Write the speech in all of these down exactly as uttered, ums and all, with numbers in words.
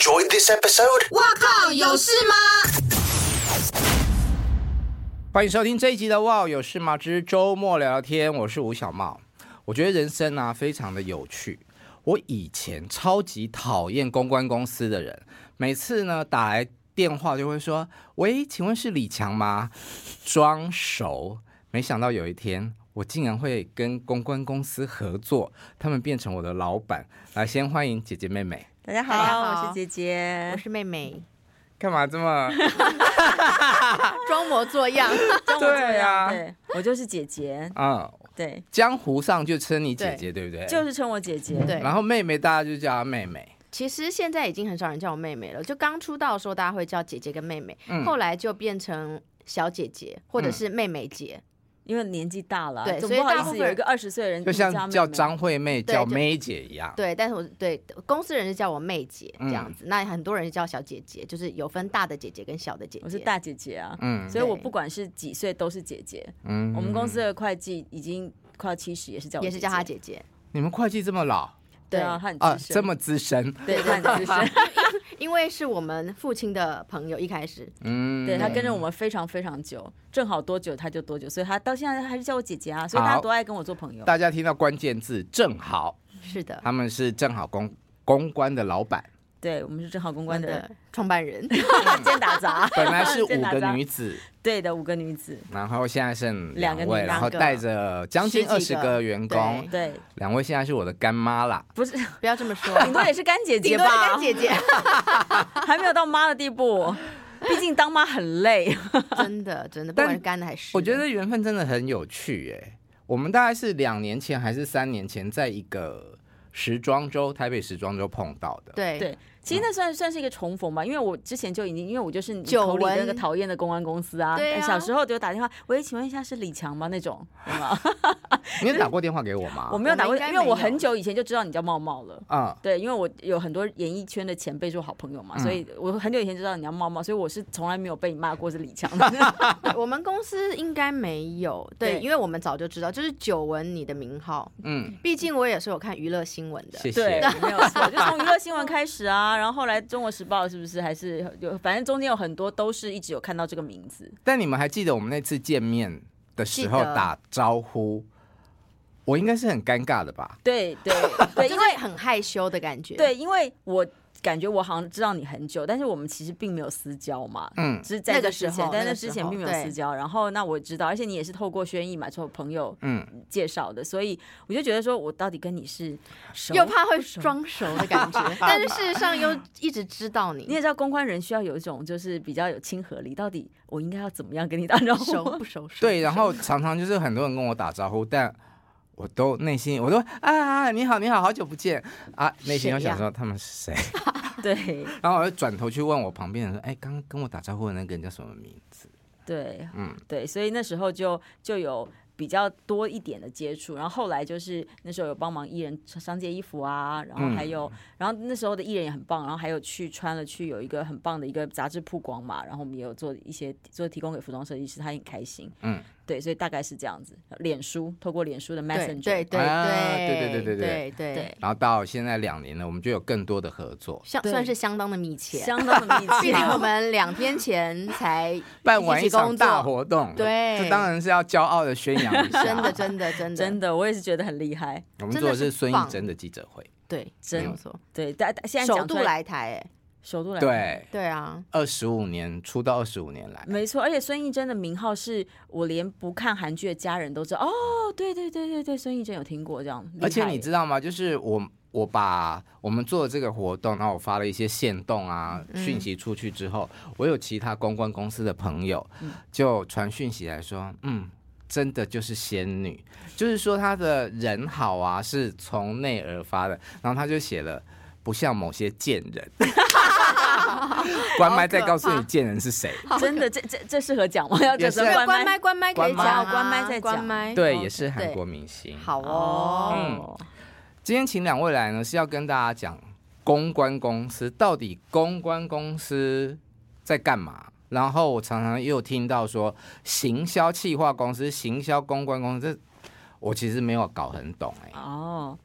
enjoyed this episode? 哇靠，有事吗？ 欢迎收听这一集的哇有事吗之周末聊聊天，我是吴小茂。我觉得人生啊非常的有趣。我以前超级讨厌公关公司的人，每次呢打来电话就会说：“喂，请问是李强吗？”装熟。没想到有一天，我竟然会跟公关公司合作，他们变成我的老板。来，先欢迎姐姐妹妹。 大家好， 大家好我是姐姐， 我是妹妹， 干嘛这么装模作样。 对啊对，我就是姐姐， 嗯， 对， 江湖上就称你姐姐，对不对？ 就是称我姐姐， 对然后妹妹大家就叫她妹妹。 其实现在已经很少人叫我妹妹了，就刚出道的时候大家会叫姐姐跟妹妹， 嗯后来就变成小姐姐或者是妹妹姐。 因为年纪大了， 对所以总不好意大部分思有一个二十岁的人就像叫张惠妹对就叫妹姐一样。 对，但是我对公司人是叫我妹姐嗯这样子，那很多人是叫小姐姐，就是有分大的姐姐跟小的姐姐。 我是大姐姐啊， 嗯所以我对不管是几岁都是姐姐。 嗯我们公司的会计已经快要七十，也是叫我姐姐也是叫她姐姐。 你们会计这么老对啊，她很啊， 资深， 这么资深。 对，她很资深， 因为是我们父亲的朋友，一开始嗯， 对，她跟着我们非常非常久，正好多久她就多久，所以她到现在还是叫我姐姐啊，所以她好多爱跟我做朋友。 大家听到关键字正好， 是的， 他们是正好公公关的老板， 对，我们是正好公关的的创办人。 兼打杂， 本来是五个兼打杂女子， 对的，五个女子， 然后现在剩两个女位，然后两个带着将近二十十几个个员工， 对， 两位现在是我的干妈啦。 不是， 不要这么说， 顶多也是干姐姐顶多是吧， 干姐姐。 还没有到妈的地步。毕竟当妈很累， 真的真的，不但管是干的还是湿的， 我觉得缘分真的很有趣耶。我们大概是两年前还是三年前，在一个时装周，台北时装周碰到的。 对对，其实那算算是一个重逢吧，因为我之前就已经，因为我就是你久口里的那闻个讨厌的公关公司啊， 对啊小时候就打电话，喂，请问一下是李强吗？那种，有吗？ 你有打过电话给我吗？ 我没有打过， 我们应该没有因为我很久以前就知道你叫茂茂了。 啊、 对，因为我有很多演艺圈的前辈做好朋友嘛， 嗯所以我很久以前就知道你叫茂茂，所以我是从来没有被你骂过是李强的。 对我们公司应该没有，对， 对因为我们早就知道，就是久闻你的名号， 嗯， 毕竟我也是有看娱乐新闻的， 谢对谢。， 没有错，就从娱乐新闻开始啊，然后后来中国时报是不是还是有，反正中间有很多都是一直有看到这个名字。 但你们还记得我们那次见面的时候记得打招呼，我应该是很尴尬的吧？ 对对对， 就因为是很害羞的感觉。 对，因为我感觉我好像知道你很久，但是我们其实并没有私交嘛。 嗯只是在那个这之前， 时候在那那个时候之前并没有对私交。然后那我知道，而且你也是透过轩逸嘛，从朋友嗯， 介绍的，所以我就觉得说我到底跟你是熟又怕会不熟。 装熟的感觉，但是事实上又一直知道你， 你也知道，公关人需要有一种就是比较有亲和力，到底我应该要怎么样跟你打招呼？ 熟不熟？熟对， 不熟然后常常就是很多人跟我打招呼，但我都内心我都啊，你好，你好，好久不见啊，内心又想说他们是谁， 对然后我就转头去问我旁边人说，哎，刚刚跟我打招呼的那个人叫什么名字？ 对嗯， 对，所以那时候就就有比较多一点的接触，然后后来就是那时候有帮忙艺人商界衣服啊，然后还有， 嗯然后那时候的艺人也很棒，然后还有去穿了去有一个很棒的一个杂志曝光嘛，然后我们也有做一些做提供给服装设计师，他也很开心， 嗯， 对，所以大概是这样子，脸书透过脸书的对 Messenger， 对对啊对对对对对对对对， 然后到现在两年了，我们就有更多的合作， 对相算是相当的密切。 相当的密切， 毕竟我们两天前才办完一场起工作大活动， 对这当然是要骄傲的宣扬一下。 真的真的真的真的我也是觉得很厉害， 我们做的是孙艺珍的记者会， 对， 真没有错， 对，但但现在首度讲出来， 来台，哎， 首度来， 对， 对啊， 二十五年出道二十五年来， 没错，而且孙艺珍的名号是我连不看韩剧的家人都知道。哦，对对对对对，孙艺珍有听过这样。 而且你知道， 道吗？就是我我把我们做的这个活动，然后我发了一些限动啊讯息出去之后，我有其他公关公司的朋友就传讯息来说，嗯。真的就是仙女，就是说她的人好啊，是从内而发的。然后他就写了，不像某些贱人。关麦再告诉你贱人是谁。 真的，这这这适合讲吗？要也是这关麦关麦可以关麦讲啊， 关麦再讲关麦对， 哦也是韩国明星。 好哦， 哦， 今天请两位来呢，是要跟大家讲公关公司到底公关公司在干嘛。然后我常常也有听到说，行销企划公司、行销公关公司，这我其实没有搞很懂哎、欸。 哦， 嗯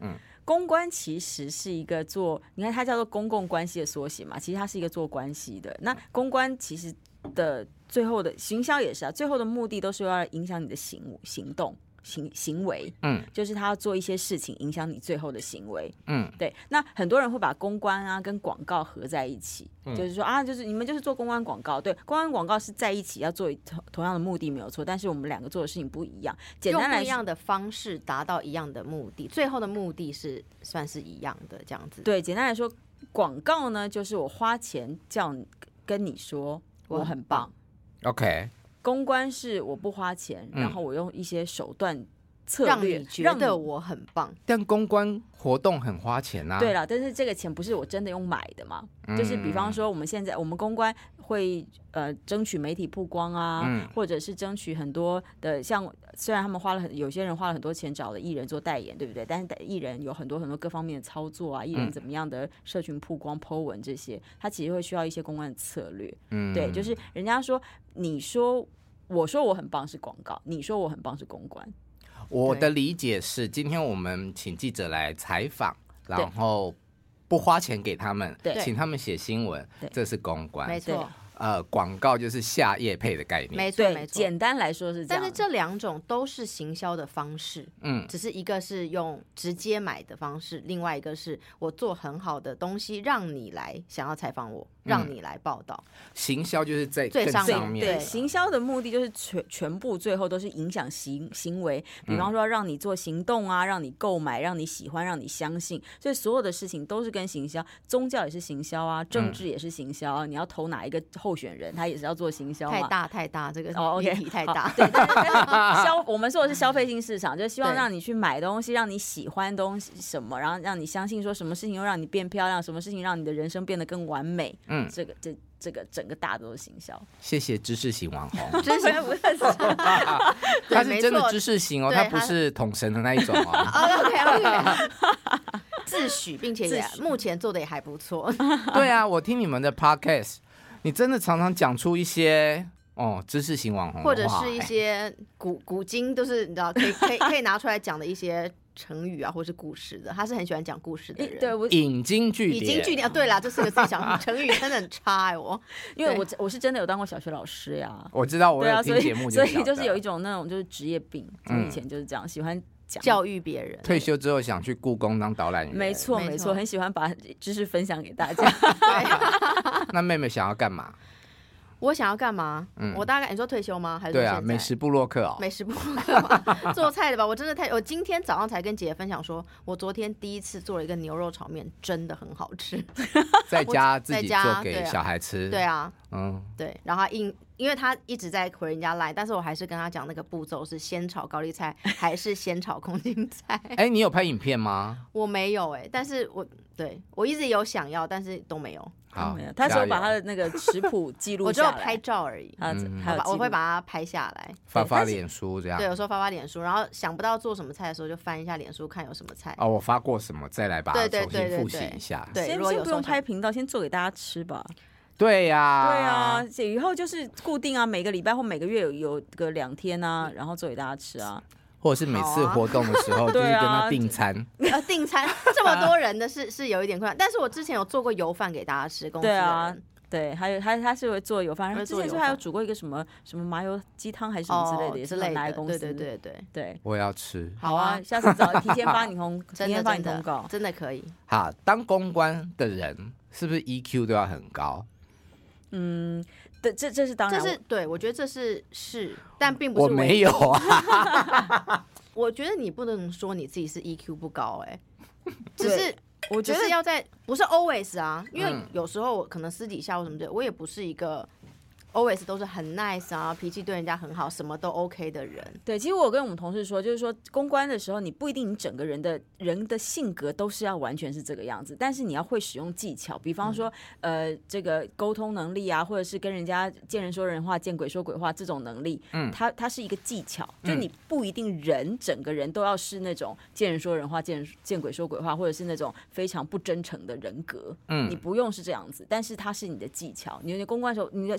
公关其实是一个做，你看它叫做公共关系的缩写嘛，其实它是一个做关系的。那公关其实的最后的行销也是啊，最后的目的都是要影响你的行行动。行行为，嗯，就是他要做一些事情影响你最后的行为，嗯，对。那很多人会把公关啊跟广告合在一起，嗯、就是说啊，就是你们就是做公关广告，对，公关广告是在一起要做同样的目的没有错，但是我们两个做的事情不一样，简单来说， 用不一样的方式达到一样的目的，最后的目的是算是一样的这样子。 对，简单来说，广告呢就是我花钱叫你跟你说我很棒 ，OK。 公关是我不花钱，然后我用一些手段策略让你觉得我很棒。 但公关活动很花钱啊。 对啦，但是这个钱不是我真的用买的嘛？嗯、就是比方说，我们现在我们公关会呃争取媒体曝光啊，嗯、或者是争取很多的像，虽然他们花了很有些人花了很多钱找了艺人做代言，对不对？但是艺人有很多很多各方面的操作啊，艺人怎么样的社群曝光、po 文这些，他其实会需要一些公关的策略。嗯，对，就是人家说，你说我说我很棒是广告，你说我很棒是公关。 我的理解是，今天我们请记者来采访，然后不花钱给他们，请他们写新闻，这是公关。 没错。 呃，广告就是下业配的概念， 没错，没错。 简单来说是这样。 但是这两种都是行销的方式，嗯，只是一个是用直接买的方式，另外一个是我做很好的东西，让你来想要采访我，让你来报道。 嗯、行销就是在最上面， 对，行销的目的就是全全部最后都是影响行行为，比方说让你做行动啊，让你购买，让你喜欢，让你相信，所以所有的事情都是跟行销，宗教也是行销啊，政治也是行销啊，嗯、你要投哪一个候选人，他也是要做行销嘛。 太大太大，这个哦 ，OK， 太大。 对，但是但是消我们说的是消费性市场，就是希望让你去买东西，让你喜欢东西什么，然后让你相信说什么事情会让你变漂亮，什么事情让你的人生变得更完美。嗯，这个这这个整个大都是行销。 谢谢知识型网红， 知识不是他是真的知识型哦，他不是统神的那一种哦。 OK OK。自诩，并且也目前做的也还不错。 对啊，我听你们的 podcast。你真的常常讲出一些哦知识型网红， 或者是一些古古今，都是你知道可以可以可以拿出来讲的一些成语啊，或是故事的。他是很喜欢讲故事的人。 对，我引经据典， 引经据典。对啦，这四个字讲成语真的很差哎、欸，我因为我我是真的有当过小学老师呀。 我知道，我有听节目就所以所以就是有一种那种就是职业病，从以前就是这样，喜欢教育别人。 退休之后想去故宫当导览员。 没错没错，很喜欢把知识分享给大家。 那妹妹想要干嘛？ 我想要干嘛？嗯、我大概你说退休吗？还是对啊，美食部落客哦， 美食部落客嘛，做菜的吧。我真的太……我今天早上才跟姐姐分享说，我昨天第一次做了一个牛肉炒面，真的很好吃。 在家自己做给小孩吃。 对啊，嗯，对。然后他因因为他一直在回人家来，但是我还是跟他讲那个步骤是先炒高丽菜还是先炒空心菜。 哎、欸，你有拍影片吗？ 我没有哎、欸，但是我对我一直有想要，但是都没有。 好， 他说把他的那个食谱记录下来， 我只有拍照而已。 嗯， 我会把它拍下来， 发发脸书这样。 对，有时候发发脸书，然后想不到做什么菜的时候，就翻一下脸书看有什么菜。 哦，我发过什么，再来把它重新复习一下。 对， 先先不用拍频道，先做给大家吃吧。 对呀、啊， 对啊，以后就是固定啊，每个礼拜或每个月有有个两天啊，然后做给大家吃啊。 或者是每次活动的时候，就是跟他订餐。 呃，订餐这么多人的是是有一点困难，但是我之前有做过油饭给大家吃，公司的人。 对啊，对，还有他他是会做油饭，之前说还有煮过一个什么什么麻油鸡汤还是什么之类的，也是拿来公司。 对对对对对， 我也要吃。 好啊，下次早提前发你通，提前发你通告， 真的可以。 好，当公关的人是不是 E Q 都要很高？ 嗯，对，这这是当然， 这是对我觉得这是是，但并不是我没有啊。 我觉得你不能说你自己是 E Q 不高、欸，哎，只是我觉得只是要在不是 always 啊，因为有时候我可能私底下或什么的，我也不是一个 always 都是很 nice 啊，脾气对人家很好，什么都 OK 的人。 对，其实我跟我们同事说，就是说公关的时候，你不一定你整个人的人的性格都是要完全是这个样子，但是你要会使用技巧，比方说、嗯、呃这个沟通能力啊，或者是跟人家见人说人话，见鬼说鬼话这种能力，嗯，它它是一个技巧，就你不一定人整个人都要是那种见人说人话，见见鬼说鬼话，或者是那种非常不真诚的人格，嗯，你不用是这样子，但是它是你的技巧，你的公关的时候，你的工作的时候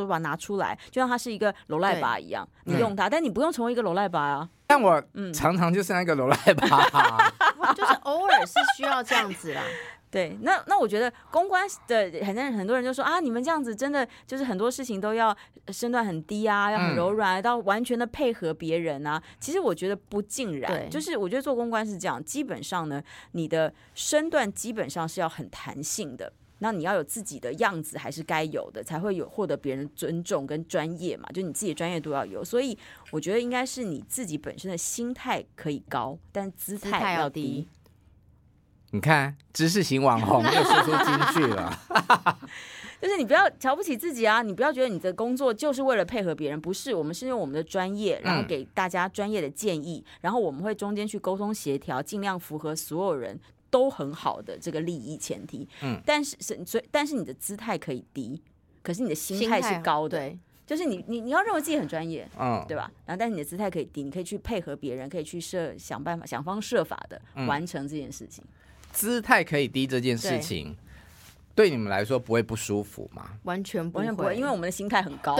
把它拿出来，就像它是一个罗赖把一样，你用它，但你不用成为一个罗赖把啊。 但我常常就是那个罗赖把、啊， 就是偶尔是需要这样子啦。 对，那那我觉得公关的很多人很多人就说啊，你们这样子真的就是很多事情都要身段很低啊，要很柔软，到完全的配合别人啊。其实我觉得不尽然，就是我觉得做公关是这样，基本上呢，你的身段基本上是要很弹性的。那你要有自己的样子，还是该有的，才会有获得别人尊重跟专业嘛？就你自己的专业度要有，所以我觉得应该是你自己本身的心态可以高，但姿态要低。 你看，知识型网红又说出金句了。 就是你不要瞧不起自己啊，你不要觉得你的工作就是为了配合别人，不是，我们是用我们的专业，然后给大家专业的建议，嗯、然后我们会中间去沟通协调，尽量符合所有人都很好的这个利益前提。嗯，但是所以但是你的姿态可以低，可是你的心态是高的。对，就是你你你要认为自己很专业，嗯，对吧？然后但是你的姿态可以低，你可以去配合别人，可以去设想办法想方设法的完成这件事情。嗯、 姿态可以低这件事情。对你们来说不会不舒服吗？ 完全不会， 完全不会，因为我们的心态很高。 对，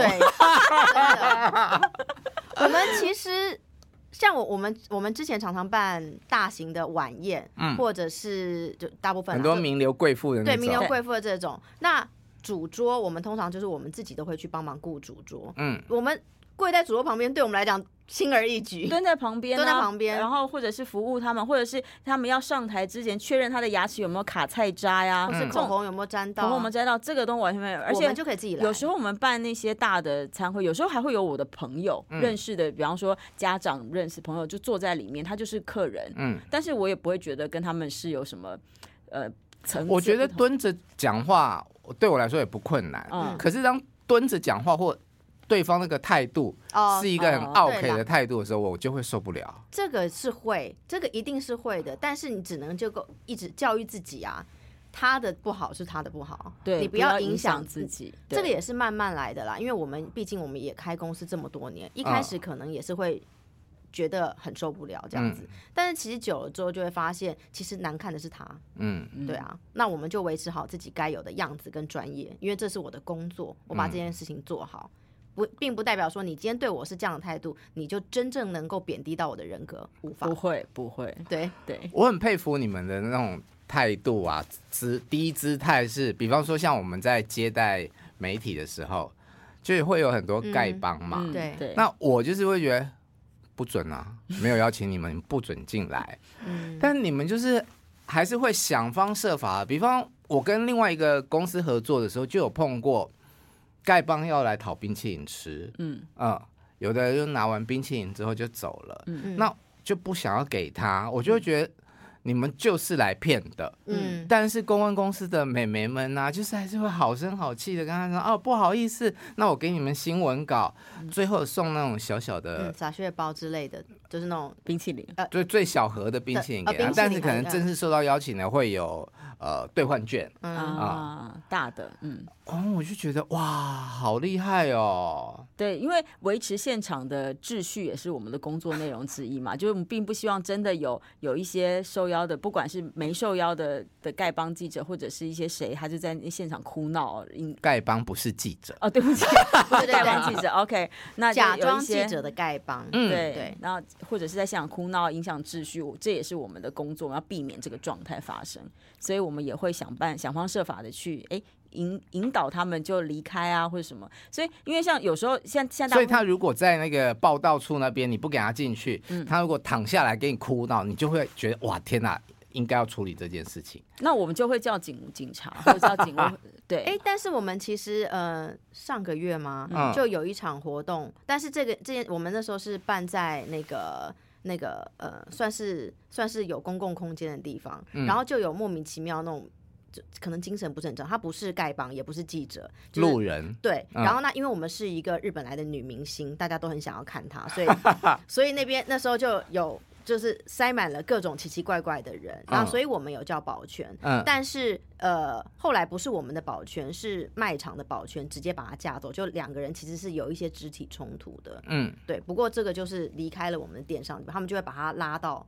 我们其实像我我们我们之前常常办大型的晚宴，嗯、或者是就大部分很多名流贵妇的那种， 对名流贵妇的这种。那主桌我们通常就是我们自己都会去帮忙顾主桌，嗯，我们跪在主桌旁边，对我们来讲轻而易举， 蹲在旁边、啊， 蹲在旁边， 然后或者是服务他们，或者是他们要上台之前确认他的牙齿有没有卡菜渣呀， 或是口红有没有沾到， 口红有没有沾到，这个都完全没有，而且我们就可以自己来。 有时候我们办那些大的餐会，有时候还会有我的朋友、嗯、认识的，比方说家长认识朋友就坐在里面，他就是客人，嗯，但是我也不会觉得跟他们是有什么呃层次。 我觉得蹲着讲话对我来说也不困难，嗯，可是当蹲着讲话或对方那个态度是一个很 OK 的态度的时候，我就会受不了。 这个是会，这个一定是会的，但是你只能就够一直教育自己啊，他的不好是他的不好， 对， 你不要影响自己。 这个也是慢慢来的啦，因为我们毕竟我们也开公司这么多年，一开始可能也是会觉得很受不了这样子，嗯、但是其实久了之后就会发现，其实难看的是他，嗯，对啊，那我们就维持好自己该有的样子跟专业，因为这是我的工作，我把这件事情做好。不，并不代表说你今天对我是这样的态度，你就真正能够贬低到我的人格，无法， 不会，不会， 对对。 我很佩服你们的那种态度啊，姿低姿态是，比方说像我们在接待媒体的时候，就会有很多丐帮嘛， 嗯嗯、对对。 那我就是会觉得不准啊，没有邀请你们，你们不准进来。嗯。但你们就是还是会想方设法，比方我跟另外一个公司合作的时候，就有碰过。丐帮要来讨冰淇淋吃，嗯嗯，有的就拿完冰淇淋之后就走了，嗯，那就不想要给他，我就会觉得你们就是来骗的，嗯，但是公关公司的美眉们啊，就是还是会好声好气的跟他说，哦，不好意思，那我给你们新闻稿，嗯、最后送那种小小的杂屑包之类的，就是那种冰淇淋， 呃，就最小盒的冰淇淋给他，呃、但是可能正式受到邀请的会有呃兑换券， 嗯啊、呃，大的，嗯。 哦，我就觉得哇，好厉害哦！ 对，因为维持现场的秩序也是我们的工作内容之一嘛，就是我们并不希望真的有有一些受邀的，不管是没受邀的的丐帮记者，或者是一些谁，他就在现场哭闹。 丐帮不是记者哦，对不起，不是丐帮记者。OK， 那假装记者的丐帮， 嗯，对对，然后或者是在现场哭闹，影响秩序，这也是我们的工作，我们要避免这个状态发生，所以我们也会想办想方设法的去哎。引引导他们就离开啊，或者什么，所以因为像有时候像像， 所以他如果在那个报道处那边，你不给他进去，嗯、他如果躺下来给你哭闹，你就会觉得哇天哪，应该要处理这件事情。 那我们就会叫警警察或者叫警卫，对。 哎，但是我们其实呃上个月嘛，嗯、就有一场活动，但是这个这件我们那时候是办在那个。那个呃，算是算是有公共空间的地方，嗯、然后就有莫名其妙那种。可能精神不是很正常，他不是丐帮，也不是记者，就是、 路人。 对，嗯、然后呢，因为我们是一个日本来的女明星，大家都很想要看她，所以所以那边那时候就有就是塞满了各种奇奇怪怪的人，然后所以我们有叫保全，嗯、但是呃后来不是我们的保全，是卖场的保全，直接把他架走，就两个人其实是有一些肢体冲突的，嗯，对。不过这个就是离开了我们的店上，他们就会把他拉到。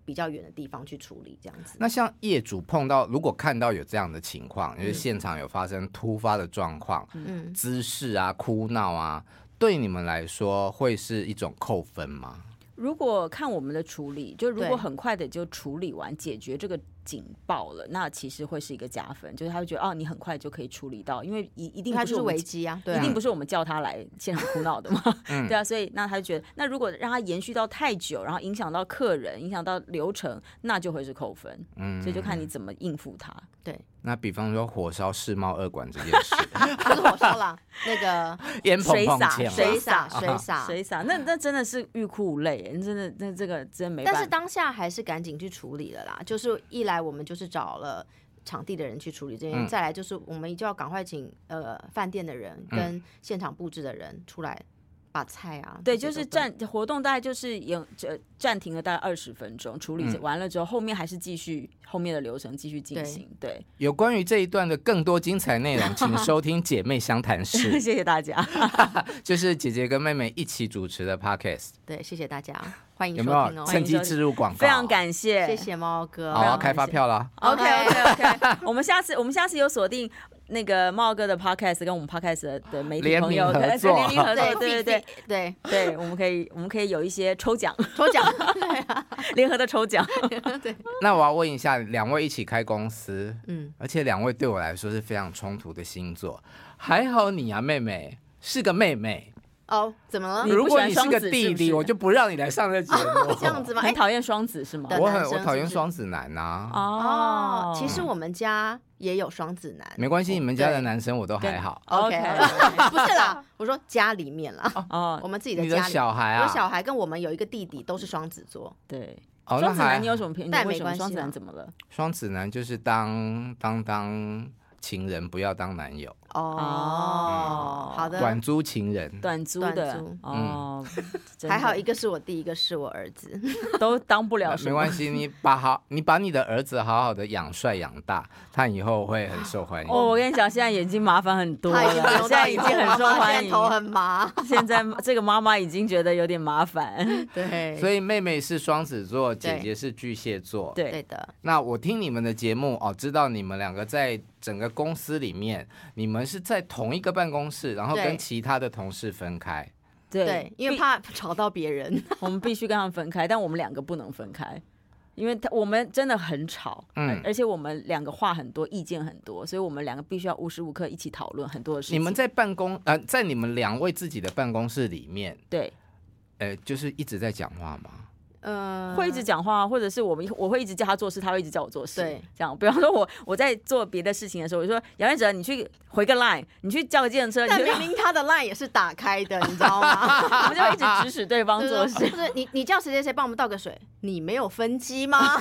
比较远的地方去处理这样子。 那像业主碰到，如果看到有这样的情况，就是现场有发生突发的状况，嗯，姿势啊、哭闹啊，对你们来说会是一种扣分吗？ 如果看我们的处理，就如果很快的就处理完解决这个警报了，那其实会是一个加分，就是他会觉得哦，你很快就可以处理到，因为一一定不是危机啊，对啊， 一定不是我们叫他来现场哭闹的嘛，嗯、对啊，所以那他就觉得，那如果让他延续到太久，然后影响到客人，影响到流程，那就会是扣分，嗯，所以就看你怎么应付他。 对， 那比方说火烧世贸二馆这件事， 不是火烧啦，那个烟碰碰水水洒水洒水洒，那那真的是欲哭无泪，真的那这个真没办法。 但是当下还是赶紧去处理了啦，就是一来我们就是找了场地的人去处理这件事，嗯、再来就是我们就要赶快请呃饭店的人跟现场布置的人出来把菜啊， 对，就是暂活动大概就是有暂停了大概二十分钟，处理完了之后，后面还是继续后面的流程继续进行。对，对有关于这一段的更多精彩内容，请收听姐妹相谈室。 谢谢大家， 就是姐姐跟妹妹一起主持的 podcast。 对，谢谢大家，欢迎收听哦。 有没有趁机置入广告？ 非常感谢， 谢谢猫哥。 好，要开发票了。 OK OK OK， 我们下次我们下次有锁定那个茂哥的 podcast 跟我们 podcast 的媒体朋友联名合作， 联名合作，对对对对对，我们可以我们可以有一些抽奖， 抽奖， 联合的抽奖。 对。 那我要问一下，两位一起开公司，嗯，而且两位对我来说是非常冲突的星座，还好你啊，妹妹是个妹妹。 哦，怎么了？ 如果你是个弟弟，我就不让你来上这节目。 这样子吗？ 很讨厌双子是吗？ 我很我讨厌双子男呐。 哦，其实我们家也有双子男。 没关系，你们家的男生我都还好。 OK， 不是啦，我说家里面啦。哦，我们自己的家里， 你的小孩啊， 我小孩跟我们有一个弟弟都是双子座。 对， 双子男你有什么偏？ 但没关系。 双子男怎么了？ 双子男就是当当当情人，不要当男友。 哦，好的， 短租情人， 短租的哦， 还好一个是我弟，一个是我儿子， 都当不了。 没关系，你把好，你把你的儿子好好的养帅养大，他以后会很受欢迎。 哦，我跟你讲，现在眼睛麻烦很多了，现在已经很受欢迎， 头很麻。 现在这个妈妈已经觉得有点麻烦。 对， 所以妹妹是双子座，姐姐是巨蟹座。 对对的。 那我听你们的节目哦，知道你们两个在整个公司里面，你们是在同一个办公室，然后跟其他的同事分开。 对，对，因为怕吵到别人， 我们必须跟他们分开，但我们两个不能分开，因为他我们真的很吵，嗯，而且我们两个话很多，意见很多，所以我们两个必须要无时无刻一起讨论很多的事情。 你们在办公呃，在你们两位自己的办公室里面， 对， 呃，就是一直在讲话吗？ 呃，会一直讲话，或者是我们我会一直叫他做事，他会一直叫我做事。 对， 这样，比方说我我在做别的事情的时候，我就说杨彦哲，你去回个 line， 你去叫个计程车。 但明明他的 line 也是打开的，你知道吗？ 我们就一直指使对方做事。 就是你你叫谁谁谁帮我们倒个水，你没有分机吗？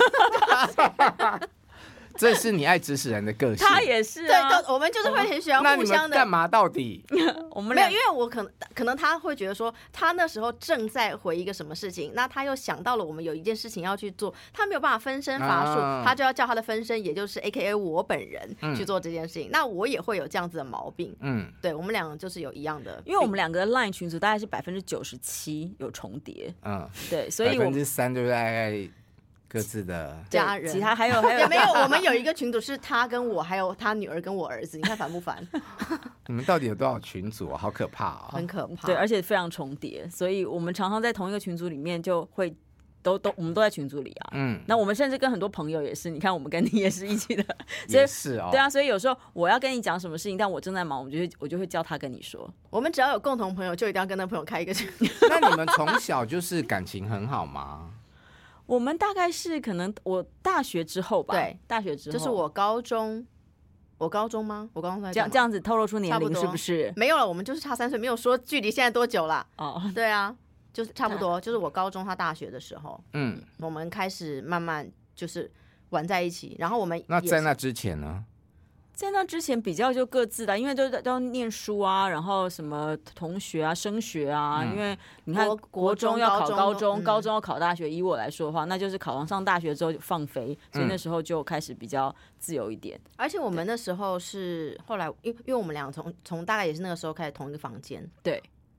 这是你爱指使人的个性， 他也是、啊。 对，我们就是会很喜欢互相的。 干嘛到底？ 我们没有，因为我可能可能他会觉得说，他那时候正在回一个什么事情，那他又想到了我们有一件事情要去做，他没有办法分身乏术，啊、他就要叫他的分身，也就是 A K A 我本人、嗯、去做这件事情。那我也会有这样子的毛病。嗯，对，我们两个就是有一样的， 因为我们两个的 LINE 群组大概是百分之九十七有重叠。嗯，对，所以百分之三就大概。各自的家人， 其他还有还有没有？我们有一个群组是他跟我，还有他女儿跟我儿子，你看烦不烦？ 你们到底有多少群组啊？好可怕啊！ 很可怕， 对，而且非常重叠，所以我们常常在同一个群组里面就会都都我们都在群组里啊。嗯，那我们甚至跟很多朋友也是，你看我们跟你也是一起的，所以也是哦。 对啊，所以有时候我要跟你讲什么事情，但我正在忙，我就会我就会叫他跟你说。 我们只要有共同朋友，就一定要跟那朋友开一个群。 那你们从小就是感情很好吗？ 我们大概是可能我大学之后吧， 对， 大学之后就是我高中，我高中吗？我高中在这样这样子透露出年龄是不是？ 没有了，我们就是差三岁，没有说距离现在多久啦。哦，对啊，就是差不多，就是我高中他大学的时候，嗯，我们开始慢慢就是玩在一起，然后我们那在那之前呢？ 在那之前比较就各自的，因为都都要念书啊，然后什么同学啊、升学啊，嗯、因为你看国中要考高中，高中要考大学。以我来说的话，那就是考上上大学之后就放飞，所以那时候就开始比较自由一点。 嗯、而且我们那时候是后来，因因为我们俩从从大概也是那个时候开始同一个房间， 对。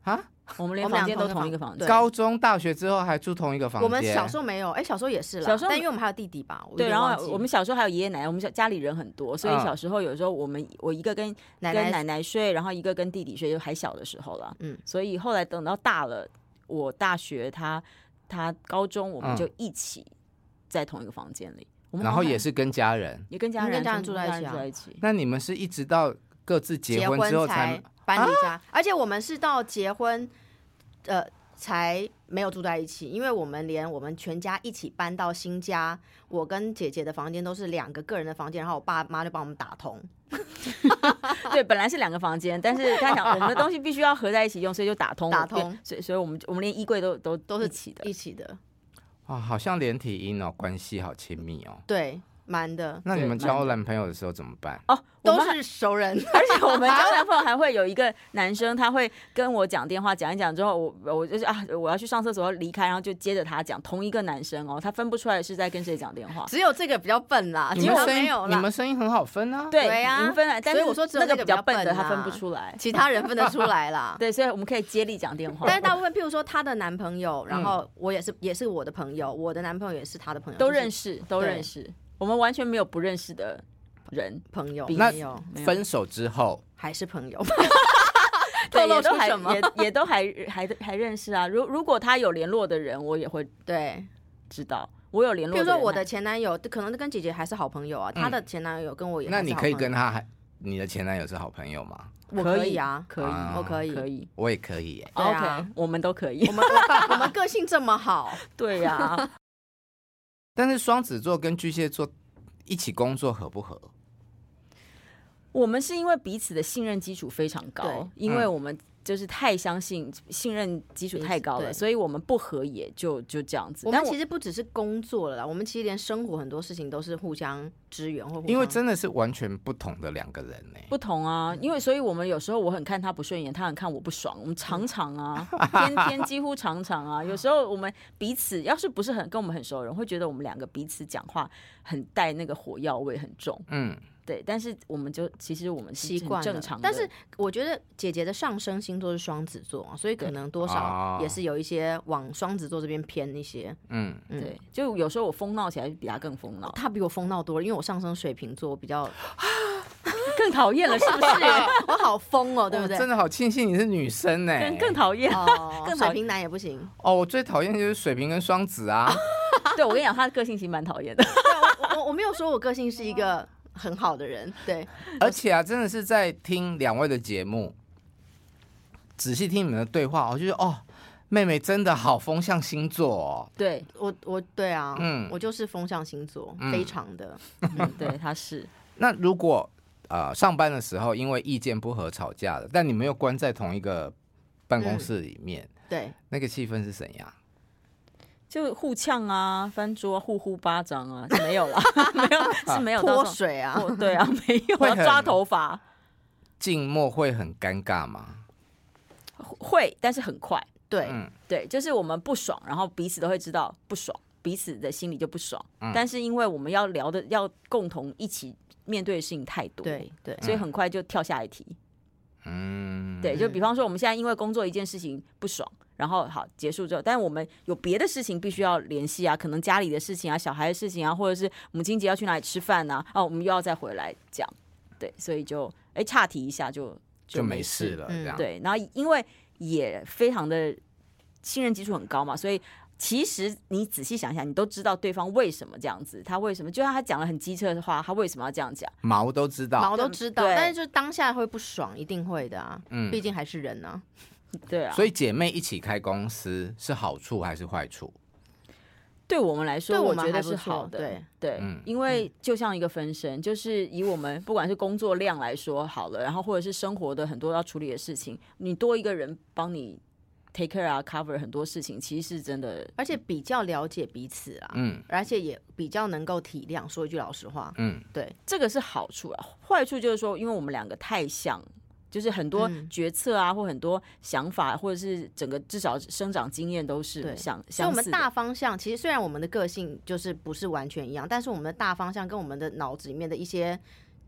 啊？ 我们连房间都同一个房间。 高中、大学之后还住同一个房间？ 我们小时候没有，哎、欸，小时候也是啦。 小时候， 但因为我们还有弟弟吧。 对，然后我们小时候还有爷爷奶奶，我们家里人很多，所以小时候有时候我们我一个跟奶奶跟奶奶睡，然后一个跟弟弟睡，就还小的时候了。嗯，所以后来等到大了，我大学他他高中，我们就一起在同一个房间里。嗯、 然后也是跟家人， 也跟家人跟家人住在一起、啊、 住在一起。 那你们是一直到各自结婚之后才搬离家、啊？而且我们是到结婚。呃，才没有住在一起，因为我们连我们全家一起搬到新家，我跟姐姐的房间都是两个个人的房间，然后我爸妈就帮我们打通。 对，本来是两个房间，但是他想我们的东西必须要合在一起用，所以就打通打通， 所以所以我们我们连衣柜都都都是一起的， 一起的。 哇，好像连体婴哦，关系好亲密哦。 对。蛮的， 那你们交男朋友的时候怎么办？ 哦， 都是熟人， 而且我们交男朋友还会有一个男生，他会跟我讲电话，讲一讲之后，我我就是啊，我要去上厕所要离开，然后就接着他讲，同一个男生哦，他分不出来是在跟谁讲电话。 只有这个比较笨啦， 你们没有啦， 你们声音很好分啊。 对， 对啊， 你们分来，但是所以我说只有那个比较笨的他他分不出来， 其他人分得出来啦。 对，所以我们可以接力讲电话。 但是大部分，譬如说她的男朋友，然后我也是也是我的朋友，我的男朋友也是他的朋友， 都认识，都认识。我们完全没有不认识的人朋友， 那分手之后还是朋友， 透露出什么？也也都还还还认识啊。如如果他有联络的人，我也会对知道。我有联络的人， 比如说我的前男友，可能跟姐姐还是好朋友啊。他的前男友跟我也还是好朋友， 那你可以跟他，你的前男友是好朋友吗？ 我可以啊， 可以， 我可以， 可以， 我也可以耶。 对啊 OK， 我们都可以。 我们我们个性这么好， 对呀。 但是双子座跟巨蟹座一起工作合不合？ 我们是因为彼此的信任基础非常高，因为我们就是太相信，信任基础太高了，所以我们不合也就就这样子。 我们其实不只是工作了啦，我们其实连生活很多事情都是互相支援或互相， 因为真的是完全不同的两个人呢、欸。 不同啊，因为所以我们有时候我很看他不顺眼，他很看我不爽，我们常常啊，天天几乎常常啊，有时候我们彼此要是不是很跟我们很熟的人，会觉得我们两个彼此讲话很带那个火药味很重，嗯。对，但是我们就其实我们习惯正常的， 但是我觉得姐姐的上升星座是双子座、啊，所以可能多少也是有一些往双子座这边偏一些。嗯， 嗯对，就有时候我疯闹起来比他更疯闹， 他比我疯闹多了，因为我上升水瓶座，我比较更讨厌了，是不是？ 我好疯哦，对不对？ 真的好庆幸你是女生哎、 欸，更更讨厌， 哦、更水瓶男也不行哦。我最讨厌就是水瓶跟双子啊。 对，我跟你讲，他的个性其实蛮讨厌的。 对，我我我没有说我个性是一个很好的人，对， 而且啊，真的是在听两位的节目，仔细听你们的对话，我就觉得哦，妹妹真的好风象星座哦。 对我，我对啊，嗯，我就是风象星座，嗯、非常的， 嗯，对，他是。 那如果呃上班的时候因为意见不合吵架了，但你们又关在同一个办公室里面，嗯、 对， 那个气氛是怎样？ 就互呛啊，翻桌、互呼巴掌啊，是没有啦，没有是没有泼水啊， 对啊，没有啊，抓头发， 静默会很尴尬吗？ 会，但是很快， 对、 嗯、 对，就是我们不爽，然后彼此都会知道不爽，彼此的心里就不爽，嗯、但是因为我们要聊的、要共同一起面对的事情太多， 对对， 所以很快就跳下一题。嗯，对，就比方说我们现在因为工作一件事情不爽。然后好结束之后，但是我们有别的事情必须要联系啊，可能家里的事情啊、小孩的事情啊，或者是母亲节要去哪里吃饭啊，哦，我们又要再回来讲，对，所以就哎岔题一下就就没事了， 嗯、 这样对。然后因为也非常的信任基础很高嘛，所以其实你仔细想一想，你都知道对方为什么这样子，他为什么就算他讲了很机车的话，他为什么要这样讲， 毛都知道， 毛都知道，但是就当下会不爽，一定会的啊，嗯，毕竟还是人啊。 对啊， 所以姐妹一起开公司是好处还是坏处？ 对我们来说， 我觉得是好的。 对对、嗯，因为就像一个分身，就是以我们不管是工作量来说好了，然后或者是生活的很多要处理的事情，你多一个人帮你 take care 啊 cover 很多事情，其实是真的， 而且比较了解彼此啊，嗯，而且也比较能够体谅。说一句老实话，嗯，对， 这个是好处啊。坏处就是说，因为我们两个太像。就是很多决策啊，嗯、或很多想法，或者是整个至少生长经验都是相相似的。 所以我们大方向其实虽然我们的个性就是不是完全一样，但是我们的大方向跟我们的脑子里面的一些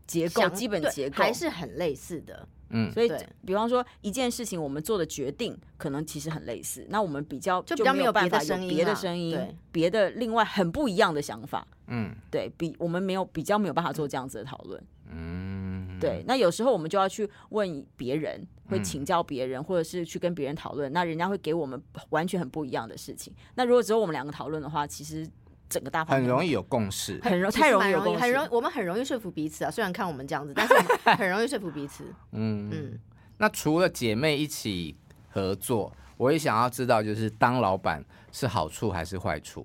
结构、基本结构还是很类似的。 嗯， 所以比方说一件事情，我们做的决定可能其实很类似，那我们比较就比较没有办法有别的声音，别的另外很不一样的想法。 嗯， 对比我们没有比较没有办法做这样子的讨论。嗯，对，那有时候我们就要去问别人，会请教别人，或者是去跟别人讨论，那人家会给我们完全很不一样的事情。那如果只有我们两个讨论的话，其实整个大方向很容易有共识， 很容太容易有共识， 很容易我们很容易说服彼此啊。虽然看我们这样子，但是我们很容易说服彼此。 嗯嗯。那除了姐妹一起合作，我也想要知道，就是当老板是好处还是坏处？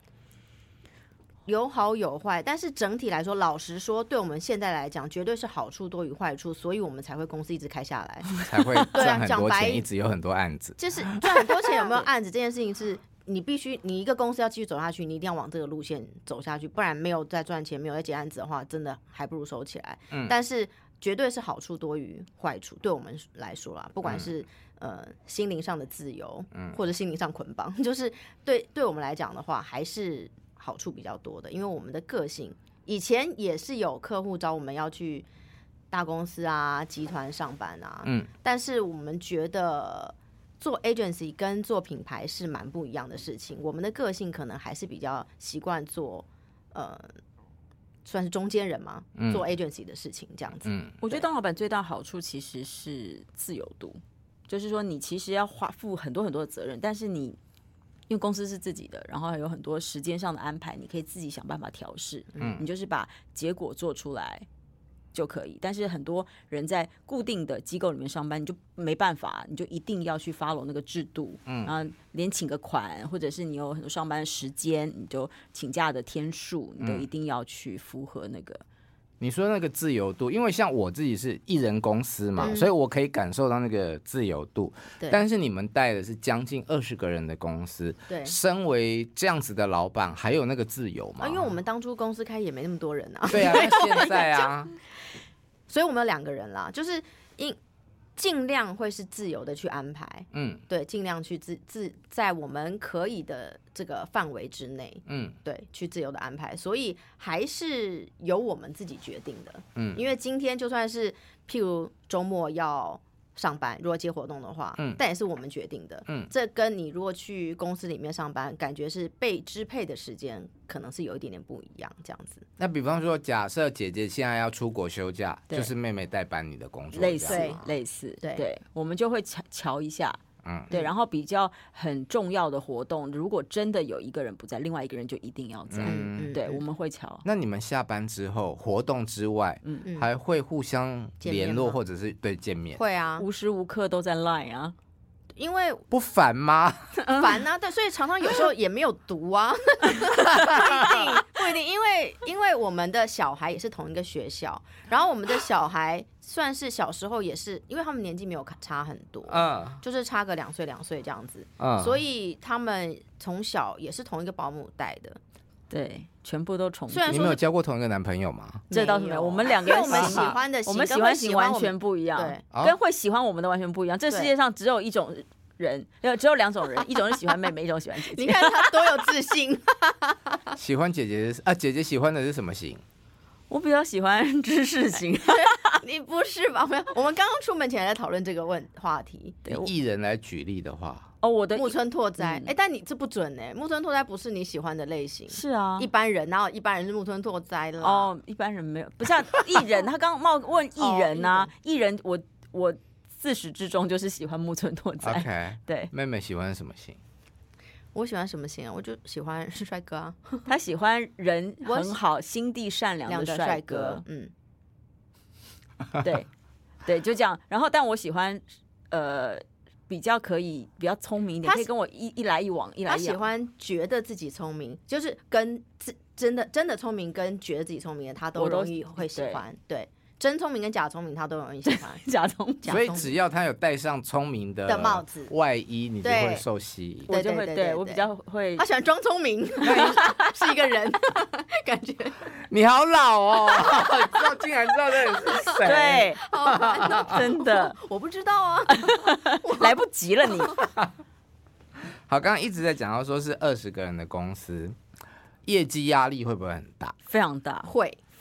有好有坏，但是整体来说，老实说，对我们现在来讲，绝对是好处多于坏处，所以我们才会公司一直开下来， 才会赚很多钱，一直有很多案子。 就是赚很多钱有没有案子这件事情是。你必须，你一个公司要继续走下去，你一定要往这个路线走下去，不然没有在赚钱，没有在接案子的话，真的还不如收起来。嗯，但是绝对是好处多于坏处，对我们来说啦，不管是、嗯、呃心灵上的自由，嗯，或者心灵上捆绑，就是对对我们来讲的话，还是好处比较多的，因为我们的个性，以前也是有客户找我们要去大公司啊、集团上班啊，嗯，但是我们觉得。做 agency 跟做品牌是蛮不一样的事情，我们的个性可能还是比较习惯做呃，算是中间人嘛、嗯，做 agency 的事情这样子。嗯， 我觉得当老板最大好处其实是自由度，就是说你其实要花负很多很多的责任，但是你因为公司是自己的，然后有很多时间上的安排，你可以自己想办法调试。嗯，你就是把结果做出来。就可以，但是很多人在固定的机构里面上班，你就没办法，你就一定要去 follow 那个制度，嗯，然后连请个款，或者是你有很多上班的时间，你就请假的天数，你都一定要去符合那个。 你说那个自由度，因为像我自己是艺人公司嘛、嗯，所以我可以感受到那个自由度。但是你们带的是将近二十个人的公司，对，身为这样子的老板，还有那个自由吗？ 啊，因为我们当初公司开也没那么多人啊。 对啊，那现在啊， 所以我们有两个人啦，就是因。尽量会是自由的去安排，嗯，对，尽量去自自在我们可以的这个范围之内，嗯，对，去自由的安排，所以还是由我们自己决定的，嗯，因为今天就算是譬如周末要上班，如果接活动的话，嗯，但也是我们决定的，嗯，这跟你如果去公司里面上班，感觉是被支配的时间，可能是有一点点不一样，这样子。 那比方说，假设姐姐现在要出国休假，就是妹妹代班你的工作， 类似类似，对，对，我们就会瞧瞧一下。嗯，对，然后比较很重要的活动，如果真的有一个人不在，另外一个人就一定要在。嗯，对，我们会瞧。 那你们下班之后，活动之外，嗯嗯，还会互相联络或者是对见面？ 会啊， 无时无刻都在 Line 啊。 因为不烦吗？ 烦啊，对，所以常常有时候也没有读啊，不一定，不一定，因为因为我们的小孩也是同一个学校，然后我们的小孩算是小时候也是，因为他们年纪没有差很多，嗯，就是差个两岁两岁这样子，嗯，所以他们从小也是同一个保姆带的。 对，全部都重叠。 你们有交过同一个男朋友吗？ 这倒是没有。我们两个人我们喜欢的型， 我们喜欢型完全不一样， 对， 跟会喜欢我们的完全不一样。这世界上只有一种人，只有两种人，一种是喜欢妹妹，一种喜欢姐姐。 你看他多有自信。 喜欢姐姐啊，姐姐喜欢的是什么型？ 我比较喜欢知识型。 你不是吧？没有，我们刚刚出门前在讨论这个问话题。 对，艺人来举例的话。 哦，我的木村拓哉，哎、嗯欸，但你这不准哎、欸，木村拓哉不是你喜欢的类型。 是啊， 一般人，然后一般人是木村拓哉啦。 哦，一般人没有，不像艺人，他刚冒问艺人啊，艺、哦、人我我自始至终就是喜欢木村拓哉。 OK， 对， 妹妹喜欢什么型？ 我喜欢什么型啊？我就喜欢是帅哥啊。 他喜欢人很好、心地善良的帅哥。嗯，对对，就这样。然后，但我喜欢呃。比较可以，比较聪明一点，可以跟我一一来一往，一来一往。他喜欢觉得自己聪明，就是跟自真的真的聪明跟觉得自己聪明的，他都容易会喜欢。对，真聪明跟假聪明，他都容易喜欢。 假聪明， 所以只要他有戴上聪明的帽子、 外衣，你就会受吸引。 我就会，对我比较会。 他喜欢装聪明，是一个人感觉。 你好老哦，知道竟然知道这人是谁？ 对，真的， 我不知道啊， 来不及了你。 好，刚刚一直在讲到说是二十个人的公司，业绩压力会不会很大？ 非常大， 会。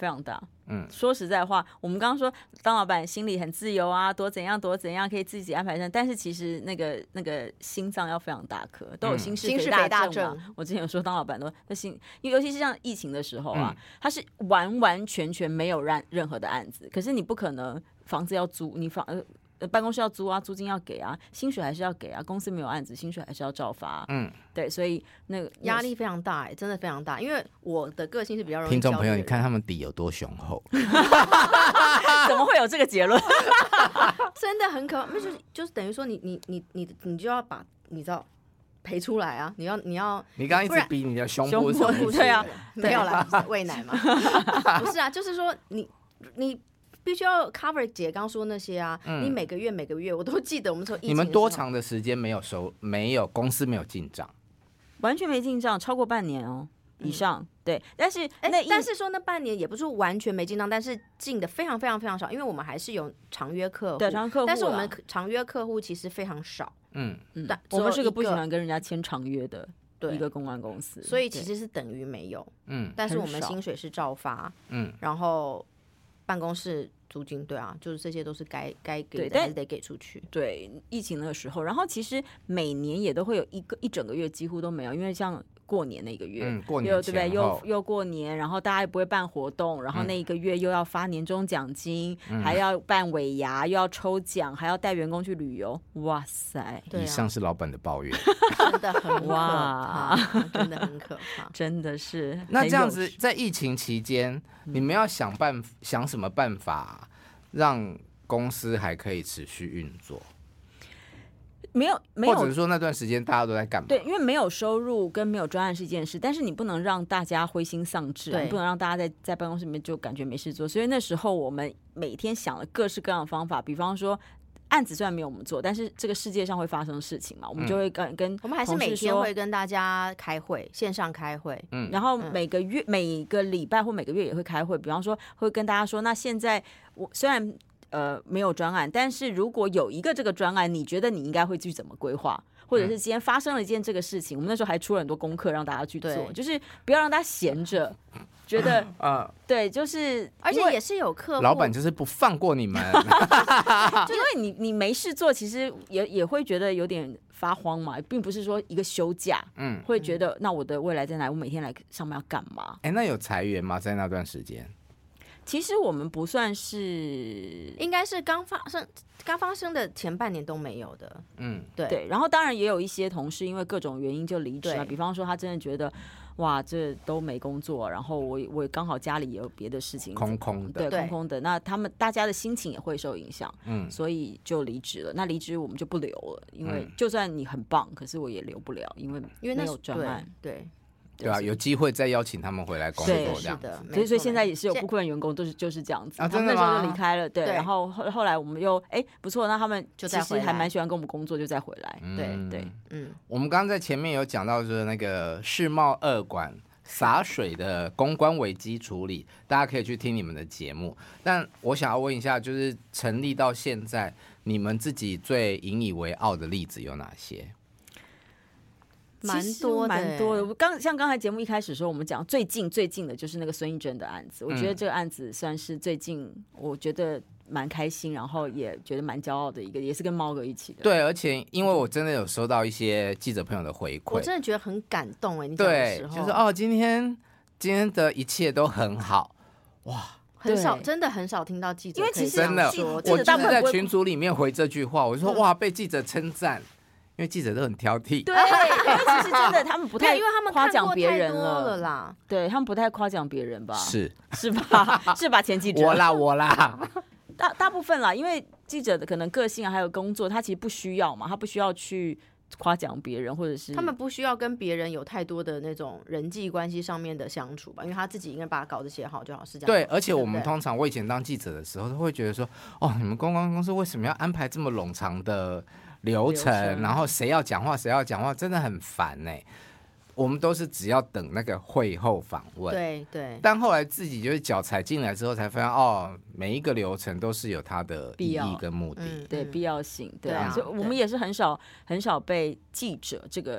非常大。嗯，说实在话，我们刚刚说当老板心里很自由啊，多怎样多怎样，可以自己安排上，但是其实那个那个心脏要非常大颗，都有心室肥大症嘛。我之前有说当老板都那心，尤其是像疫情的时候啊，嗯、他是完完全全没有让任何的案子，可是你不可能房子要租，你房呃。办公室要租啊，租金要给啊，薪水还是要给啊，公司没有案子，薪水还是要照发、啊。嗯，对，所以那个压力非常大、欸，真的非常大。因为我的个性是比较容易。 听众朋友，你看他们底有多雄厚， 怎么会有这个结论？ 真的很可怕，就是就是等于说你你你你你就要把你知道赔出来啊！你要你要你刚刚一直比你的胸部， 胸部对啊， 没有啦，喂奶嘛，不是啊，就是说你你。必须要 cover 姐刚说那些啊、嗯，你每个月每个月我都记得我们从疫情的时候， 你们多长的时间没有收，没有公司没有进账， 完全没进账，超过半年哦以上。嗯、对，但是那但是说那半年也不是完全没进账，但是进的非常非常非常少，因为我们还是有长约客户， 对长约客户， 但是我们长约客户其实非常少。嗯嗯，我们是个不喜欢跟人家签长约的一个公关公司， 所以其实是等于没有。嗯，但是我们薪水是照发。嗯，然后。办公室租金对啊，就是这些都是该该给的，还是得给出去。 对，疫情的时候，然后其实每年也都会有一个一整个月几乎都没有，因为像过年那个月， 嗯，过年又对不对？又又过年，然后大家也不会办活动，然后那一个月又要发年终奖金，嗯、还要办尾牙，又要抽奖，还要带员工去旅游。哇塞！ 以上是老板的抱怨， 真的很可怕，真的很可怕， 真的是。 那这样子，在疫情期间，你们要想办想什么办法，让公司还可以持续运作？ 没有，没有， 或者是说那段时间大家都在干嘛？ 对，因为没有收入跟没有专案是一件事，但是你不能让大家灰心丧志、啊，你不能让大家在在办公室里面就感觉没事做。所以那时候我们每天想了各式各样的方法，比方说案子虽然没有我们做，但是这个世界上会发生事情嘛，我们就会跟、嗯、跟我们还是每天会跟大家开会，线上开会， 嗯，然后每个月、嗯、每个礼拜或每个月也会开会，比方说会跟大家说，那现在我虽然。呃，没有专案，但是如果有一个这个专案，你觉得你应该会去怎么规划？或者是今天发生了一件这个事情，我们那时候还出了很多功课让大家去做，就是不要让大家闲着，觉得啊，对，就是而且也是有客户， 老板就是不放过你们， 因为你你没事做，其实也也会觉得有点发慌嘛，并不是说一个休假，嗯，会觉得那我的未来在哪？我每天来上班要干嘛？ 哎，那有裁员吗？在那段时间？ 其实我们不算是， 应该是刚发生刚发生的前半年都没有的，嗯，对对。然后当然也有一些同事因为各种原因就离职了，比方说他真的觉得哇这都没工作，然后我我刚好家里也有别的事情， 空空的， 对，空空的。那他们大家的心情也会受影响，嗯，所以就离职了。那离职我们就不留了，因为就算你很棒，可是我也留不了，因为因为没有专案， 对。 对啊，有机会再邀请他们回来工作这样子。 所以所以现在也是有部分员工都是就是这样子， 啊、 他们那时候就离开了，对。对然后后后来我们又哎不错，那他们其实还蛮喜欢跟我们工作，就再回来。嗯、对对， 嗯。我们刚刚在前面有讲到说那个世贸二馆洒水的公关危机处理，大家可以去听你们的节目。但我想要问一下，就是成立到现在，你们自己最引以为傲的例子有哪些？ 蛮多蛮多的，刚像刚才节目一开始说，我们讲最近最近的就是那个孙艺珍的案子，我觉得这个案子算是最近，我觉得蛮开心，然后也觉得蛮骄傲的一个，也是跟猫哥一起的。 对，而且因为我真的有收到一些记者朋友的回馈， 我真的觉得很感动哎，你讲的时候， 对，就是哦，今天今天的一切都很好，哇。 很少，真的很少听到记者， 因为其实真的，我就是在群组里面回这句话，我就说哇，被记者称赞。因为记者都很挑剔， 对，因为其实真的他们不太， 因为他们夸奖别人了啦， 对他们不太夸奖别人吧？ 是是吧？是吧？前记者我啦我啦， 大大部分啦，因为记者的可能个性还有工作，他其实不需要嘛，他不需要去夸奖别人，或者是他们不需要跟别人有太多的那种人际关系上面的相处吧，因为他自己应该把稿子写好就好，是这样。 对，而且我们通常我以前当记者的时候，都会觉得说，哦，你们公关公司为什么要安排这么冗长的流程，然后谁要讲话谁要讲话，真的很烦哎、欸。我们都是只要等那个会后访问， 对对。 但后来自己就是脚踩进来之后，才发现哦，每一个流程都是有它的意义跟目的， 嗯、对必要性，对啊。所以我们也是很少很少被记者这个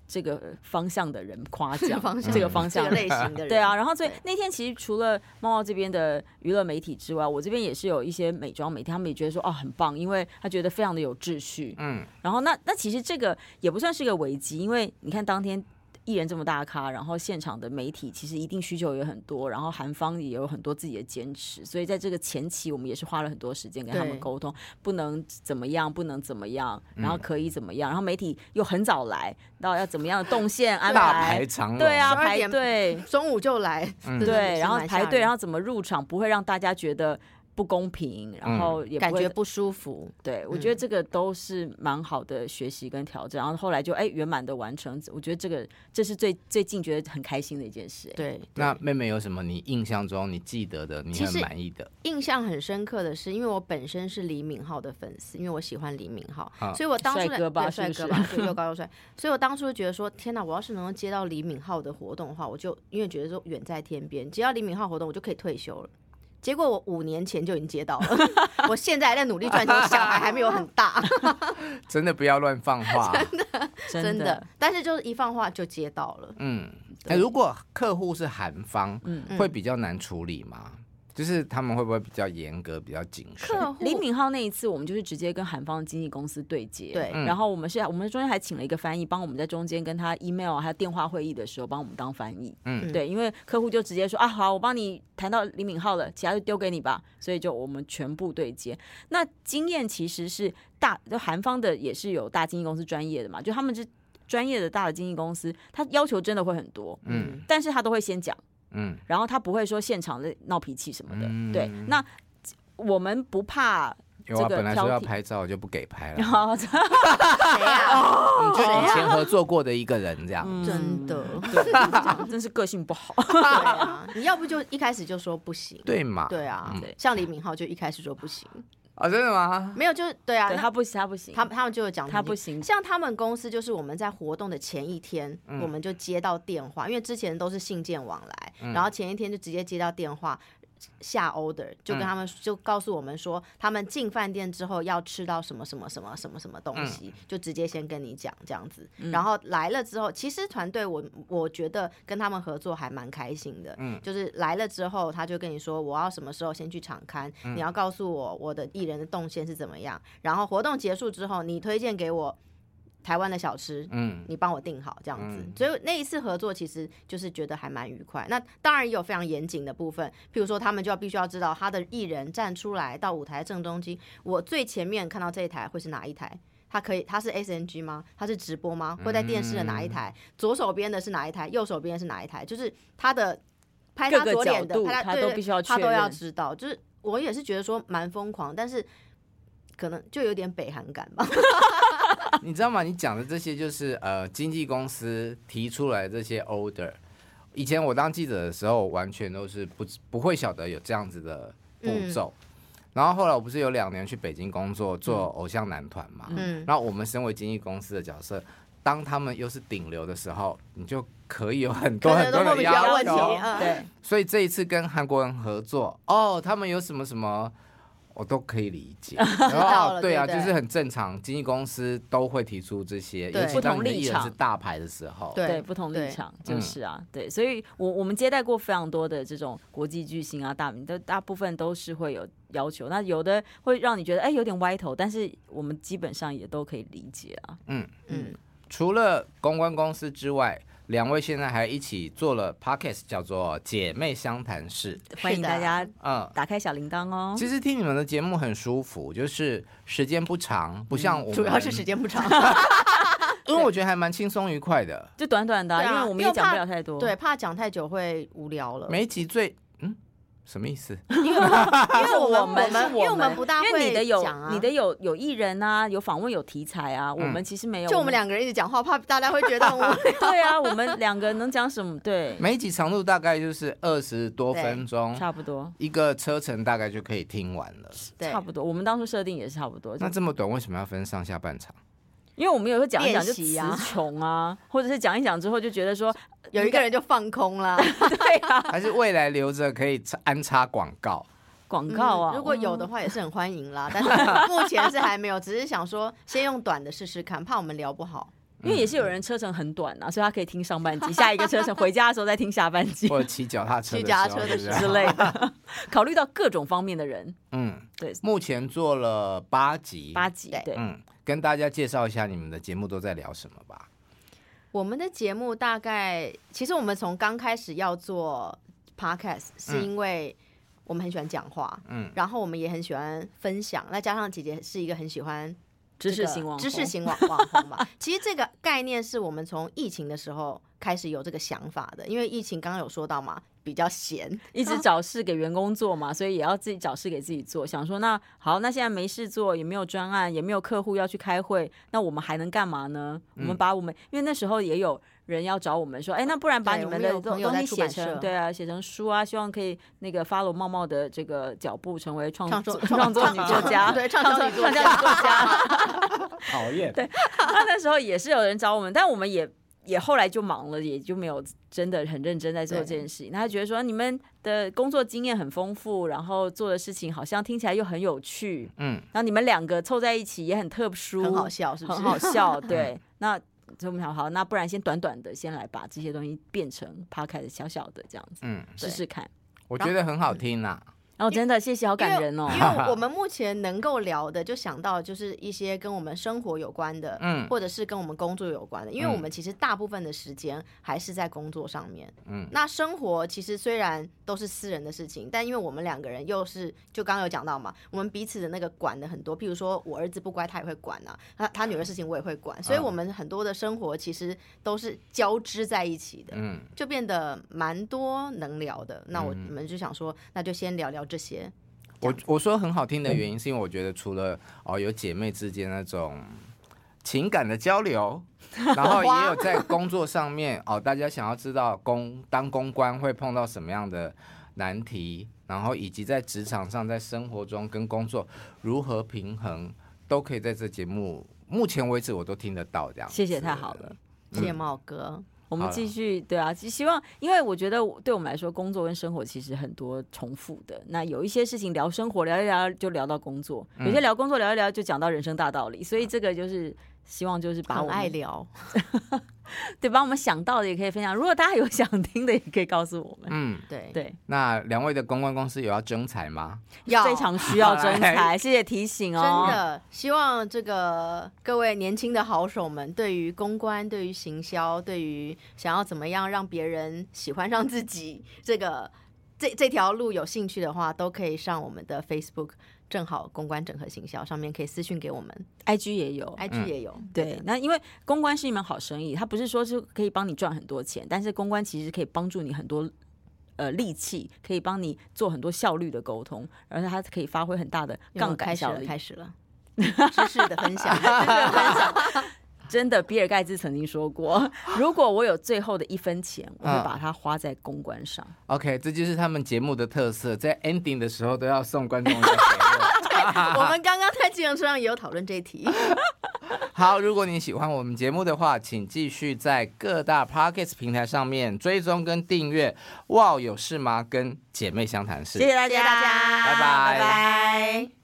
这个方向的人夸奖， 这这个方向这个类型的人， 对啊。然后所以那天其实除了猫猫这边的娱乐媒体之外，我这边也是有一些美妆媒体，他们也觉得说哦很棒，因为他觉得非常的有秩序。嗯，然后那那其实这个也不算是一个危机，因为你看当天艺人这么大咖，然后现场的媒体其实一定需求也很多，然后韩方也有很多自己的坚持，所以在这个前期我们也是花了很多时间跟他们沟通，不能怎么样，不能怎么样，然后可以怎么样，然后媒体又很早来，到要怎么样的动线安排， 大排长龙， 对啊，排队， 中午就来， 嗯、 对，然后排队，然后怎么入场不会让大家觉得不公平，然后也不会感觉不舒服。 对，我觉得这个都是蛮好的学习跟挑战，然后后来就哎圆满的完成。我觉得这个这是最最近觉得很开心的一件事。 对， 那妹妹有什么你印象中你记得的，你很满意的？ 印象很深刻的是，因为我本身是李敏镐的粉丝，因为我喜欢李敏镐，所以我当初帅哥吧， 帅哥吧，对，又高又帅，所以我当初就觉得说，天哪，我要是能够接到李敏镐的活动的话，我就因为觉得说远在天边，接到李敏镐活动，我就可以退休了。结果我五年前就已经接到了，我现在还在努力赚钱，我小孩还没有很大。 真的不要乱放话， 真的真的，但是就是一放话就接到了。 嗯，欸、如果客户是韩方，嗯，会比较难处理吗？就是他们会不会比较严格、比较谨慎？ 李敏镐那一次，我们就是直接跟韩方的经纪公司对接， 对， 然后我们是，我们中间还请了一个翻译，帮我们在中间跟他 email 还有电话会议的时候，帮我们当翻译。嗯，对，因为客户就直接说啊，好，我帮你谈到李敏镐了，其他就丢给你吧，所以就我们全部对接。那经验其实是大，就韩方的也是有大经纪公司专业的嘛，就他们是专业的大的经纪公司，他要求真的会很多，嗯，但是他都会先讲。嗯，然后他不会说现场的闹脾气什么的，嗯、对。那我们不怕这个挑剔。有啊， 本来说要拍照就不给拍了。 谁啊？ 你就以前合作过的一个人这样， 嗯、真的， 对，真是个性不好。 对啊，你要不就一开始就说不行， 对嘛？ 对啊，嗯、像李敏镐就一开始说不行。 啊、哦，真的吗？ 没有，就是对啊， 对他不行，他不行， 他他们就有讲他不行。 像他们公司就是我们在活动的前一天，嗯、我们就接到电话，因为之前都是信件往来，嗯、然后前一天就直接接到电话。下 order 就跟他们、嗯、就告诉我们说，他们进饭店之后要吃到什么什么什么什么什么东西，嗯、就直接先跟你讲这样子。嗯、然后来了之后，其实团队我我觉得跟他们合作还蛮开心的。嗯，就是来了之后，他就跟你说我要什么时候先去场勘，嗯、你要告诉我我的艺人的动线是怎么样。然后活动结束之后，你推荐给我台湾的小吃，嗯，你帮我订好这样子，嗯、所以那一次合作其实就是觉得还蛮愉快。那当然也有非常严谨的部分，譬如说他们就要必须要知道他的艺人站出来到舞台正中间，我最前面看到这一台会是哪一台？他可以，他是 S N G 吗？他是直播吗？会在电视的哪一台？嗯、左手边的是哪一台？右手边的是哪一台？就是他的拍他左脸的，拍他都必须要他都要知道。就是我也是觉得说蛮疯狂，但是可能就有点北韩感吧。 你知道吗？你讲的这些就是呃，经纪公司提出来的这些 order。以前我当记者的时候，完全都是不不会晓得有这样子的步骤。嗯、然后后来我不是有两年去北京工作，做偶像男团嘛。嗯。然后我们身为经纪公司的角色，当他们又是顶流的时候，你就可以有很多很多的要求。 嗯、对。 所以这一次跟韩国人合作，哦，他们有什么什么。我都可以理解，然后对啊，对对就是很正常，经纪公司都会提出这些，尤其当你的艺人是大牌的时候， 对, 对不同立场就是啊，嗯、对，所以我我们接待过非常多的这种国际巨星啊、大名的，大部分都是会有要求，那有的会让你觉得哎有点歪头，但是我们基本上也都可以理解啊。嗯嗯，除了公关公司之外。两位现在还一起做了 podcast 叫做姐妹相谈室， 欢迎大家嗯打开小铃铛哦。 其实听你们的节目很舒服，就是时间不长，不像我们、 嗯、主要是时间不长因为我觉得还蛮轻松愉快的， 就短短的、啊、因为我们也讲不了太多， 对，怕讲太久会无聊了。 每一集最嗯什么意思？ 因为因为我们因为我们不大会讲、啊、 因为你的有你的有有艺人啊，有访问有题材啊，嗯、我们其实没有， 就我们两个人一直讲话，怕大家会觉得很无聊。 对啊，我们两个能讲什么？对， 每一集长度大概就是二十多分钟， 差不多一个车程大概就可以听完了， 差不多。我们当初设定也是差不多。 那这么短，为什么要分上下半场？ 因为我们有时候讲一讲就词穷啊，或者是讲一讲之后就觉得说有一个人就放空了， 对啊， 还是未来留着可以安插广告？ 广告啊、 嗯，如果有的话也是很欢迎啦，但是目前是还没有，只是想说先用短的试试看，怕我们聊不好。 因为也是有人车程很短啊，所以他可以听上半集，下一个车程回家的时候再听下半集， 或者骑脚踏车的骑脚踏车的时候之类的。考虑到各种方面的人， 嗯， 对， 目前做了八集， 八集，对， 嗯，跟大家介绍一下你们的节目都在聊什么吧。 我们的节目大概，其实我们从刚开始要做 podcast， 是因为我们很喜欢讲话，嗯，然后我们也很喜欢分享，那加上姐姐是一个很喜欢知识型网红， 知识型网网红嘛。其实这个概念是我们从疫情的时候开始有这个想法的，因为疫情刚刚有说到嘛，比较闲， 一直找事给员工做嘛，所以也要自己找事给自己做。想说那好，那现在没事做，也没有专案，也没有客户要去开会，那我们还能干嘛呢？嗯、我们把我们，因为那时候也有人要找我们说，哎，那不然把你们的东西写成，对啊，写成书啊，希望可以那个 follow 茂茂的这个脚步，成为创作创作女作家， 对，创作女作家， 讨厌。 对，那那时候也是有人找我们，但我们也。也后来就忙了，也就没有真的很认真在做这件事情。他觉得说你们的工作经验很丰富，然后做的事情好像听起来又很有趣，嗯，然后你们两个凑在一起也很特殊， 很好笑，是不是？ 很好笑，对。那所以我们想，好，那不然先短短的先来把这些东西变成 podcast 小小的这样子，嗯，试试看。 我觉得很好听啦、啊。 哦，真的，谢谢，好感人哦。 因为我们目前能够聊的，就想到就是一些跟我们生活有关的，嗯，或者是跟我们工作有关的。因为我们其实大部分的时间还是在工作上面，嗯，那生活其实虽然都是私人的事情，但因为我们两个人又是，就刚刚有讲到嘛，我们彼此的那个管的很多，譬如说我儿子不乖，他也会管啊，他他女儿事情我也会管，所以我们很多的生活其实都是交织在一起的，嗯，就变得蛮多能聊的。那我们就想说，那就先聊聊这些。 我我说很好听的原因，是因为我觉得除了哦有姐妹之间那种情感的交流，然后也有在工作上面哦，大家想要知道公当公关会碰到什么样的难题，然后以及在职场上、在生活中跟工作如何平衡，都可以在这节目目前为止我都听得到这样。 谢谢，太好了， 谢谢茂哥。 我们继续，对啊，希望，因为我觉得对我们来说，工作跟生活其实很多重复的。那有一些事情聊生活，聊一聊就聊到工作；有些聊工作，聊一聊就讲到人生大道理。所以这个就是希望，就是把我们很爱聊， 对，把我们想到的也可以分享。如果大家有想听的，也可以告诉我们。嗯， 对对。 那两位的公关公司有要征才吗？ 要， 非常需要征才，谢谢提醒哦。真的，希望这个各位年轻的好手们，对于公关、对于行销、对于想要怎么样让别人喜欢上自己这个这这条路有兴趣的话，都可以上我们的 Facebook。正好公关整合行销上面可以私讯给我们 ，I G 也有 ，I G 也有。 嗯、对，那因为公关是一门好生意，它不是说是可以帮你赚很多钱，但是公关其实可以帮助你很多呃力气，可以帮你做很多效率的沟通，而且它可以发挥很大的杠杆效力。 开始了，知识的分享，知识的分享。 真的，比尔盖茨曾经说过，如果我有最后的一分钱，我会把它花在公关上。 嗯、OK， 这就是他们节目的特色，在 ending 的时候都要送观众一个结论。 我们刚刚在计程车上也有讨论这一题。 好，如果你喜欢我们节目的话，请继续在各大 Podcast 平台上面追踪跟订阅。哇，有事吗？跟姐妹相谈室。 谢谢大家， 拜拜， 拜拜。